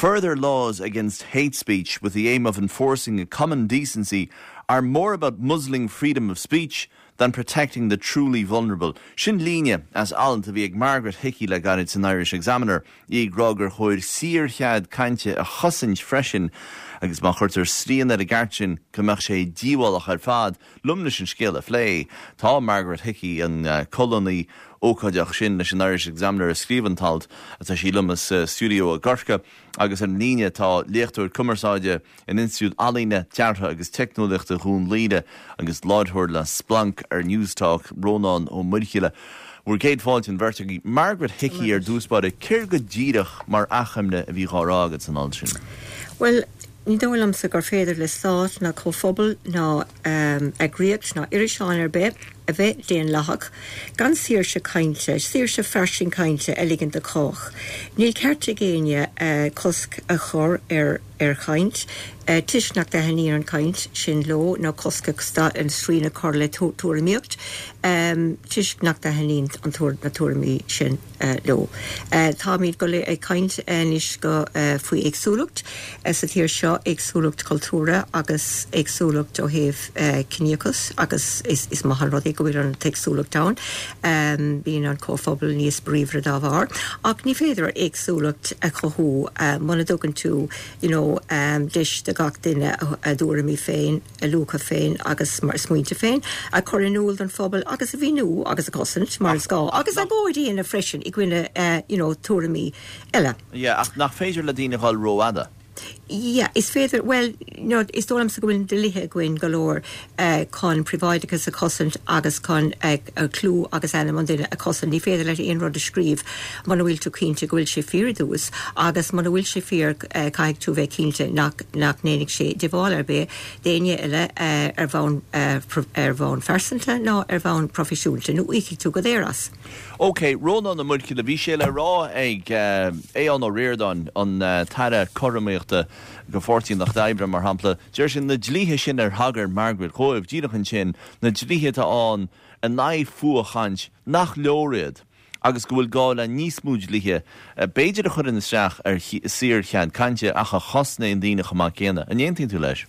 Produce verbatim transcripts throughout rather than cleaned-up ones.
Further laws against hate speech with the aim of enforcing a common decency are more about muzzling freedom of speech than protecting the truly vulnerable. Sin líne as Alan to bhíag Margaret Hickey le ganit an Irish Examiner í grogur chuir sír chead cainte a chosaint freisin agus má chuirtar srían ar a gartin cumach sé díomhálach ar fad lumna sin scéal a phlé. Tá Margaret Hickey an uh, colony ócaideach sin leis an Irish Examiner a scríbantalt atá sí lumas uh, studio a Gorca agus an líne tá léchtúir cumarsáide in Institút Alíne teartha agus technoliachta hún líide agus láidthúir le Splunk ar Newstalk Rónán ó Muirchile. We're Kate Fulton Vertigo. Margaret Hickey ar dúspáide céir go díreach mar achamne a bhí gá agad san alsin. Well, ní dólam sa gur féidir le stát na cóphobal ná um, agriacht ná irisáin ar be a bheith déan lethach gan sír se cainte, sír se fersin cainte elegant de coch. Níl ceart géine uh, cosc a chor ar ar chaint, uh, tisnach de henní an caint sin lo ná cosca sta an srína cor le túramíocht, um, tisnach de henní an túr na túramí sin uh, lo. Uh, tá míad go le a caint uh, nis go uh, faoi éagsúlacht, uh, sa tír seo éagsúlacht cultúra agus éagsúlacht ó héh uh, ciniacus agus is, is mahan rodí go bhfuil an teagsúlacht down, um, bíon an cóphobal níos bríomhre dá bhar. Ach ní féidir éagsúlacht a chothú, uh, mana dógan tú, you know, um, dis de gach duine a, a dúramí féin, a lúcha féin, agus mar smuointe féin, a chorinúil an phobal, agus a bhíú, agus a cosint, mar sá, agus a bóidí in a freisin, i gcuine, uh, you know, túramí eile. Yeah, ach nach féidir le dína gáil róada. Yeah, is féidir, well, no, is dólam sa gwy'n dilithe gwy'n galore uh, con providicus a cosint agus con uh, a clú agus anam an dine a cosint ni féidir leis ein rod a scríb man a bhfuil tú cínte gwyil sé fír dús agus man a bhfuil sé fír uh, caig tú bheith cínte nach, nach nénig sé diváil ar be déine eile uh, ar bhain uh, ar bhain fersanta ná ar bhain profisiúnta nó ichi tú go déras. OK, Rónán na Muirchile bhí sé le rá ag uh, é an ó Riordan an uh, tara choramíochta go fortín nach daibre mar hampla. Deir sin na dlíthe sin ar hagar Margaret Choibh díadachan sin na dlíthe tá an a naid fuachant nach leoréad agus go bhfuil gáil a níos múid dlíthe uh, beidir a chur in isteach ar sír chean cante ach a chosna in dtíine chumá céanna. An éontainn tú leis?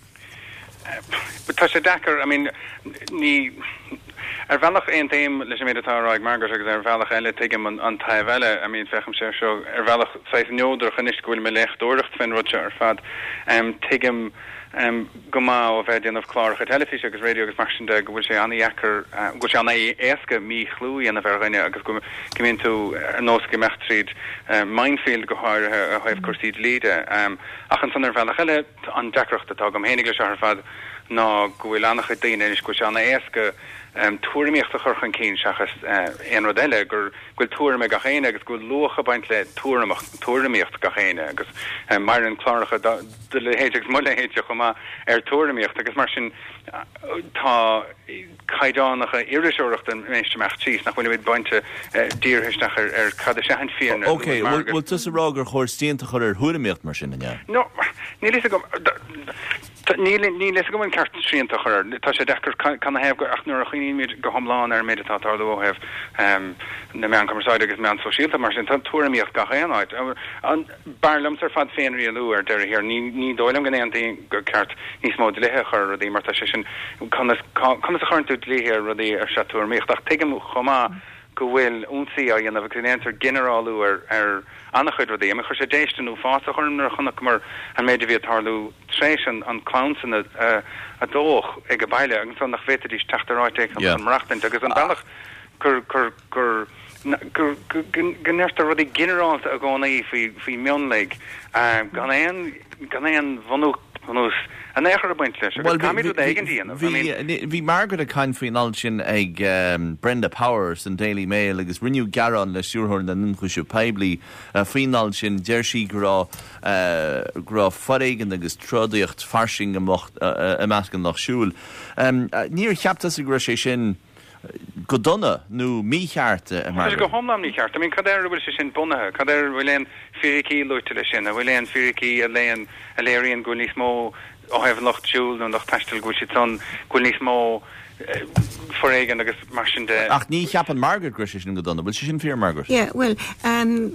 Tá sé dechar, I mean, ní... Er bhealach ein téim leis méid atá ráig Margaret agus er bhealach eile teigim an, an taimhile, I mean, fecham sé seo, er bhealach seis neodr chanis gohfuil me lecht dóirecht fin rutse ar fad, um, teigim um, gomá o bheitdian of clárach a telefís agus radio agus marsinde gohfuil sé anna iachar, uh, gohfuil sé anna éasca mí chlúi an a bheirghaine agus gominn tú an nósca mechtríd uh, minefield go háir a haibh cursíd líide. Um, ach an san er bhealach eile an decrocht atá gom hénig leis ar fad ná gohfuil annach a daine is gohfuil sé anna éasca Um, túramíocht a churchan cín seachas uh, ein rodile gur gwyl túramí gachéine agus gwyl lucha baint le túramíocht gachéine agus um, mar an cláracha de le héideach mulle héideach chuma ar túramíocht agus mar sin uh, tá caidánacha irisúireacht an méisteach tíos nach bhfuil bid bainte uh, díorthisteach ar, ar cad a sehan fian. OK, bhfuil tus a rágur chóir stíanta chur ar thuramíocht mar sin inne? No, ní lís go ní ní lís go an ceart sríanta chur tá sé dechar can hebh go ach nuair a chuoine míid go thomláin ar méid atá tarlú hebh um, na meán cumarsáide agus meán sosiálta mar sin tá túramíocht gachéanáid. An barlams ar fad féinrí a lú ar deir hir ní ní dóilem gnéantaí go ceart níos mó dlithe chur rudí mar tá sé sin chunas a chuirn tú dlíthe rudí ar se túramíocht ach teigim chomá go bhfuil únsaí a dhéanamh gnéantar generálú ar ar annach chuid rudí. A chuir sé déisteanú fása chun ar chunach mar an méidir bhí tarlú tréis an an clownsan a a dóch ag go baile agus an nach féidir dís teachtaráite an marachtain agus an bailach gur gur gur gur gnéirta rudí generálta a gánaí faoi mionlaigh gan éon gan éon bhanúch Nus, an échar a baint leis. Well, Bhí Margaret a cain faoin áil sin ag um, Brenda Powers an Daily Mail agus rinneú garan le siúrthór na nunchuisiú peblií uh, faoin áil sin deir sí gur rá foréigen agus trodaíocht farsing a meascan nach siúil. Um, uh, níor cheaptas a gur sé sin go donna nó mícheart a mar. Go homlam mícheart. I mean, cadéir bhfuil sé sin bunathe, cadéir bhfuil éon fíricí lúirte le sin, a bhfuil éon fíricí a léon a léiríonn gúil níos mó ó hebh locht siúil nó nach taistil gúil si tón gúil níos mó foréigen agus mar sin de. Ach ní cheapan Margaret gris sin go donna, bhfuil sé sin fíor Margaret? Yeah, well, um,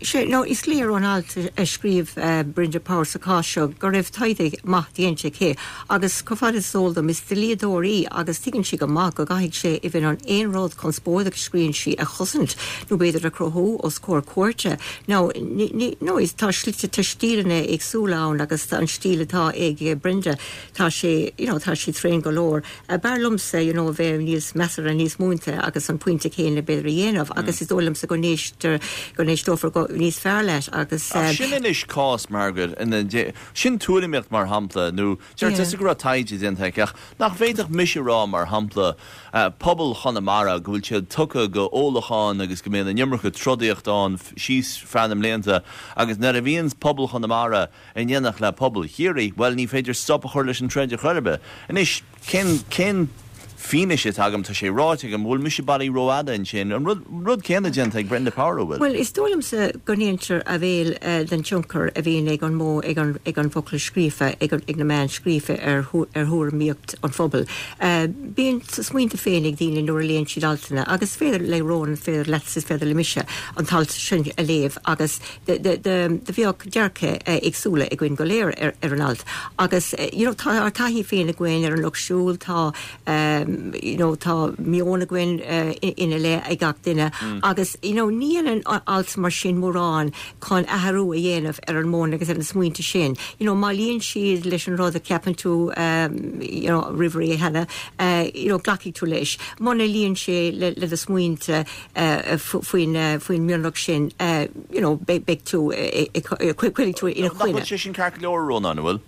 sé nó is léir an alt a scríb uh, Brenda Power sa cáisio go raibh taide macht dhéinte cé agus go fad is sóldam is de líadóí agus tugann si go mac go gaigh sé i bhín an éonrád chun spórdach scríonn si a chosint nó beidir a crothú ó scór cuairte. Ná nó is tá slite tá stílanna ag súlán agus an stíletá ag Brenda tá sé you know, tá sé tréin golóir. Uh, Barlumsa you know, bheith níos mesar a níos múnta agus an puinte chéanna beidir a dhéanamh agus mm. is dólamsa go néistar go néistófar go níos fearr leis agus sin is cás Margaret in sin túlaíocht mar hampla nó teirtas go taide déntaach nach bhéidir misrá mar hampla pobl Chonamara go bhfuil siad tucha go ólacháin agus go mé na nimmarcha trodíochtán síos freanam léanta agus na a bhíons pobl Chonamara in dhéanach le pobl hiirí well ní féidir stop a chuir leis an treidir chuirbe in is cén cén Fine sé agam tá sé ráte an bhfuil mis barí roiada in sin an rud céanna gent ag Brenda Power bhfuil. Well, is dólam sa gonéintir a bhéil uh, den tionkar a bhíon ag an mó ag an, ag an focla scrífa ag an ag na man scrífa ar ar thuair míocht an phobal. Uh, Bíon smuointe féin ag dína nuair a léon siad altainna agus féidir le rón féidir letas féidir le mise an talta sin a léamh agus de bhíoch dearcha uh, agsúla ag gcuin go léir ar, ar an alt. Agus uh, you know, tá ar taithí féin a gcuin ar an luchsúil tá um, you know, tá miona gwen uh, ina le ag gach duine mm. agus you know, níon an alt mar sin mórán chun aharú a dhéanamh ar an móna agus ar an smuointe sin. You know, má líonn siad leis an rád a ceapan tú um, you know, riverí a hena uh, you know, glaci tú leis. Mána líonn sé le, le a smuointe uh, faoin uh, mionnach sin uh, you know, beg tú chuig tú ina chuine. Nach sé sin ceart leor rónán bhfuil?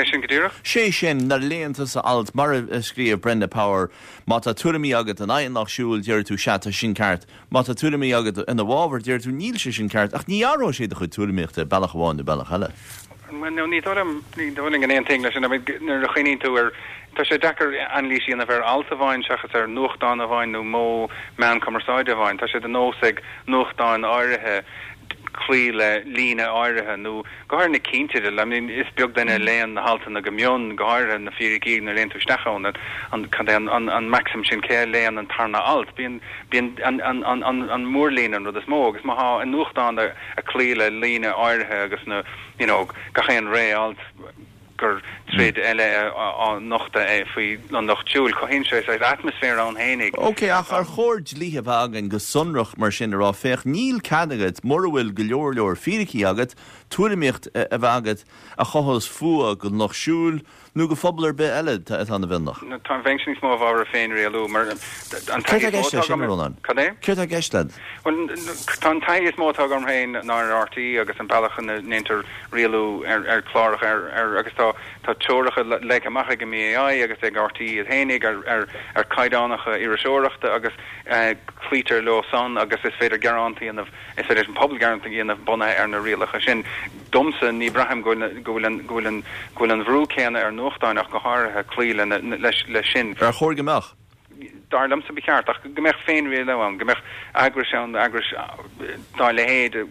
sé sin na léanta sa alt mar scríomh Brenda Power má tá tuairimí agat an aon nach siúil deir tú seata sin ceart má tá tuairimí agat ina bhábhar deir tú níl sé sin ceart ach ní aró sé de chu tuairimíochta bailach bháin de bailach heile. Well, ní dóm ní dóling an éon ting leis na chuoín tú ar tá sé dechar anlísí an a bhar alta bhain seachas ar nuachtáin a bhain nó mó mean commerceáide a bhain tá sé den nósaigh nuachtáin áirithe clíle lína áirithe nó gáir na cíntiide le mín is beag denna léon na halta na gomionn gáir na fíricí na léon tú steachán an an an maxim sin cé léon an tarna alt bíon bíon an an an an an mór lína rud is mó agus má há an nuachtáin a clíle lína áirithe agus na you know gachéan ré alt gur tríd eile an nachta é faoi an nachtúil chohín sé ag atmosfér an hénig. Ok, ach ar chóird líthe bhagan go sunrach mar sin ará féch níl cadagad mar bhfuil go leor leor fíricí agat tuairimíocht a bhagad a chothos fua go nachsúil nó go phobal ar be eile an na bhinnach. Tá bhain sin smó bhar a féin réalú mar an Céir a gceiste sin rónán? Cadé? Céir a gceiste? Well, tá taí is mótá an héin ná R T agus an bailach na néintar rialú ar chlárach ar agus tá tá teoracha le amach go mí A I agus ag R T a hénig ar ar ar caiidánacha iriseoireachta agus clítar lo san agus is féidir garantí an is féidir an public garantí an bonna ar na rialacha sin domsa ní braham gohfuil gohfuil gohfuil an bhrú céanna ar nuachtáinach go háirithe clíle le sin. Ar chóir gomeach? Darlam sa bechaart ach gemech féin ré lewan gemech agris an agris dá le héad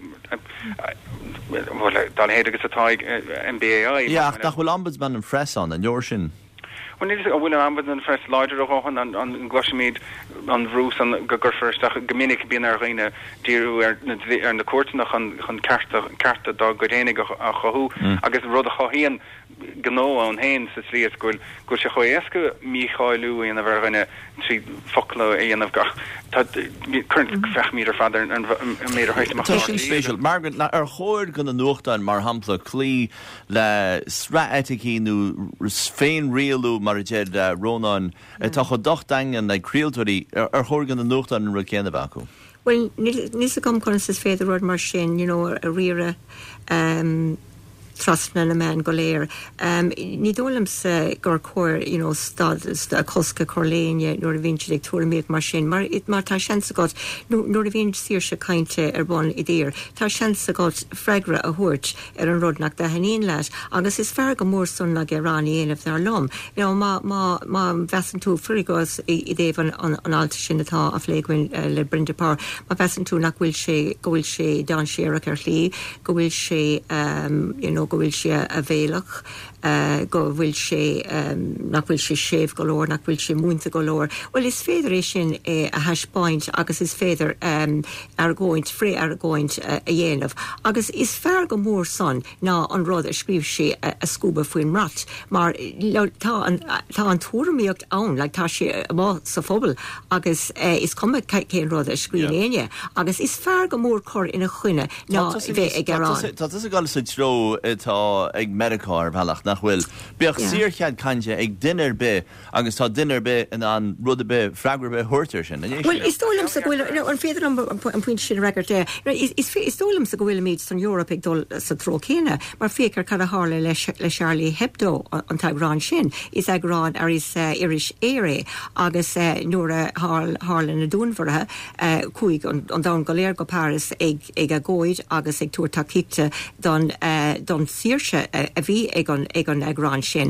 dá le héad agus atá M B A I. Ja, ach nach bhfuil ombudsman an fresan an jóir sin. Well, ní a bhfuil an an fresh leidir a háhan an an gloisiid an bhrús an go gur firstach gomininic bíon ar réine díú ar ar na cuairteach an chun carta carta dá go déananig a chothú agus rud a chohíon gó an héin sa slí goil go se choéasca míáilú in a bhar rinne trí foló éanamh gach chunt fechmíidir fadar an méidir spéisial Margaret na ar chóir gan an nuachtain mar hampla clí le sráeticí féin réalú mar déad rónán tá chu dochdain ag críaltúirí ar chóir gan an nuachtain ru céanana bhacu. Well, níos a gom chun is féidir rud mar sin, you know, a rire um, trasna na man go léir. Um, ní dólam sa gur chóir, you know, stad a cosca corléine nuair a bhíonn ag tuairimíocht mar sin, mar it mar tá seansa got nuair a bhíonn saoirse cainte ar bon i dtír, tá seansa got freigra a thuirt ar an rud nach de haíon leis, agus is fear go mór sun le Iran aanamh ar lom. You know, má má má bhesan tú frigos i dtéobh an an alta sin atá a phléighain uh, le Brenda Power, má bhesan tú nach bhfuil sé go bhfuil sé dá séireach ar hlí, go bhfuil sé um, you know, nó go bhfuil sé a bhéalach, go bhfuil sé nach bhfuil sé séh golóir, nach bhfuil sé múnta golóir. Well is féidir é sin a heispáint agus is féidir ar ggóint fré ar ggóint a dhéanamh. Agus is fear go mór son ná an rud a scríb sé a scúba faoin rat, mar tá an túramíocht ann, le tá sé má sa phobal agus is cuma céan rud a scríbhéine, agus is fear go mór chur ina chuine ná bheith ag garrán. Tá is a gáil sa tro tá ag Medicare bhealach nach bhfuil beag síorchead cainte ag duine be agus tá duine be in an rud be freigra be thuirtear sin. Well, is tólam sa gohfuil an féidir an puint sin record é. Is tólam sa gohfuil míid san Europa ag dul sa tro chéine, mar fécar cad a hála le Charlie Hebdo an taibrán sin is ag rán ar is Irish Éire agus nuair a hála na dúnmharthe chuig an dá goléir go Paris ag a góid agus ag túair takeíte don síirse a bhí ag an agrán sin.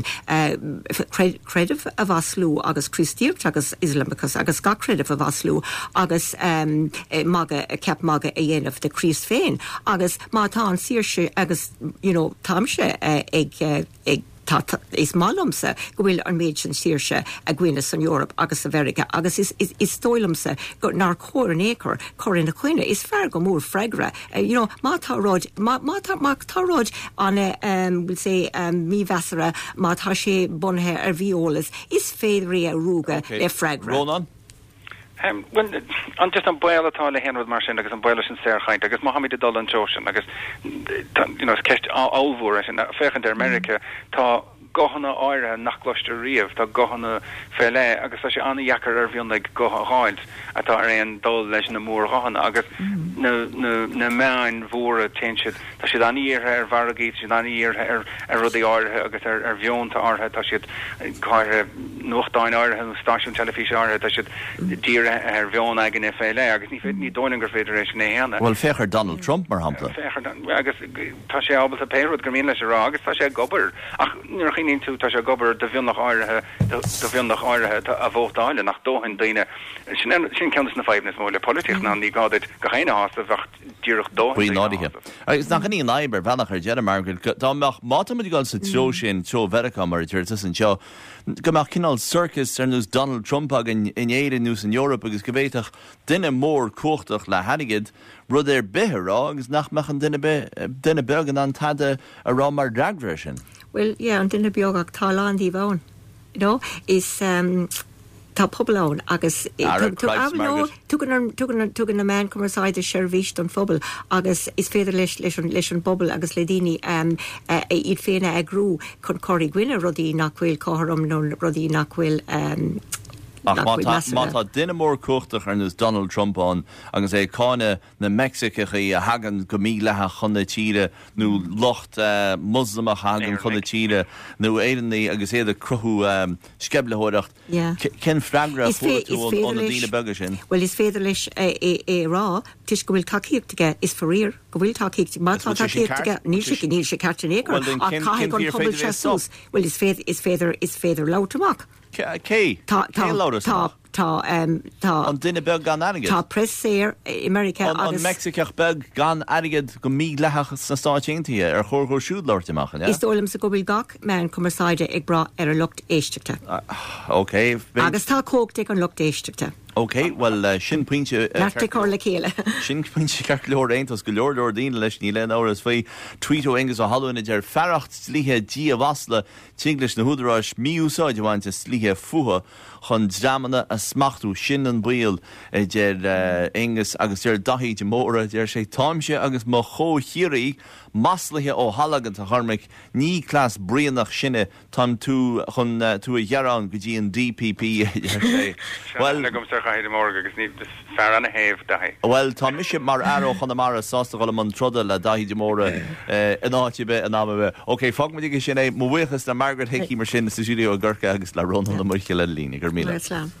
Credibh a bhaslú agus Christíocht agus Islamachas agus ga credibh a bhaslú agus maga ceap maga a dhéanamh de Chris féin agus má tá an síirse agus you know tamse ag ag Tá is málamsa go bhfuil an méid sin síirse a gcuine san Europa agus a Verica agus is is is stoilamsa go nar cóir an écar cóir in a chuine is fear go mór freigra you know má tá ráid má má tá má tá ráid an um we'll say um mí vesara má tá sé bunthe ar bhíolalas is féidirí a rúga le freigra. Ronan? Um, when an just an boil atá le hen mar sin agus an boil sin séchaint agus Mohammed dul an Josin agus you know kecht áhúr sin fechan de America tá gohanna áire nachgloiste riamh tá gohanna fellé agus tá sé anna jacar ar bhíon le goáid atá ar éon dul leis na mór gohanna agus na na na meáin mhóra teintse tá siad aníorthe ar bharagéid siad aníorthe ar ar rudí áirithe agus ar ar bheonta áirithe tá siad gáire nuachtáin áirithe stáisiún telefís áirithe tá siad díre ar bheon agin F L A agus ní ní Dóilingar Federation é héanana. Well fechar Donald Trump mar hampla. Fechar agus tá sé ábal a péród go míon leis rá agus tá sé gobar ach nuair chin tú tá sé gobar de bhionach áirithe de bhionach áirithe a bhótáile nach dóhan daine sin sin ceantas na fáimnas móla politíoch ná ní gáid go chéine hásta bhecht díreach dóhan. Brí nádithe. Agus nach ní naibar bhenach ar Jenna Margaret tá meach máta muid gáil sa tro sin tro Verica mar tíir tusan seo gomeach cinál circus ar nús Donald Trump agin in éidir nús in Europa agus go bhéiteach duine mór cuachtach le hanigid rud ar bithe rá agus nach mechan duine duine began an taide a rá mar dragra sin. Well, yeah, an duine beagach tá landí bhain. You know, is um tá poblán agus tugan na man cumáide seirbhís don fphobal agus is féidir leis leis leis an bobbal agus le daoine um, uh, iad féine agrú chun choirí gcuine rodí nachhfuil cóharm nó rodí nachhfuil um, Ach má tá duine mór cuachtach ar nús Donald Trump an agus é cáine na Mexicachaí a hagan go mí lethe chuna tíre nó locht muslimach hagan chuna tíre nó éannaí agus éad a cruthú scebleóireacht cin freigra fuairtú an dtíine beaga sin. Well is féidir leis é rá tuis go bhfuil takeíochtaige is farír go bhfuil takeíocht má tá takeíochtaige ní sé ní sé ceart an éagar a caiigh an pobal seús well is féidir is féidir is féidir látamach. Cé? Tá tá tá an duine beg gan aigid. Tá presséir America agus an Mexicach beg gan aigid go mí lethachas na stáitiíntaí ar chóir siúdlairt Is dólam sa go bhfuil gach mean cumáide ag bra ar a lucht éisteachta. OK. Agus tá cógta an lucht éisteachta. OK, well uh, sin puinte Leirteá le chéile. Sin puinte ceart leor aontas go leor leor daoine leis ní len áras faoi tweeto agus a halúna ar ferracht slíthe dí a bhasla tíglis na húdarráis míúsáid bhainte slíthe fuha chun drámanna a smachtú sin an buil dear agus agus ar dahí de móra dear sé táimse agus má chóchiirí maslathe ó halagan a harmic ní clás brianach sinne tam tú chun tú a dhearán go dtí an D P P Well agus ní fear anna héh dahí. Well tá mise mar aró chuna mar sásta gola man troda le dahí de móra in áitibe an nábe. OK, fog mu ige sin é mhuichas na Margaret Hickey mar sin na studio a ggurcha agus le runna na muiche le lína gur míle.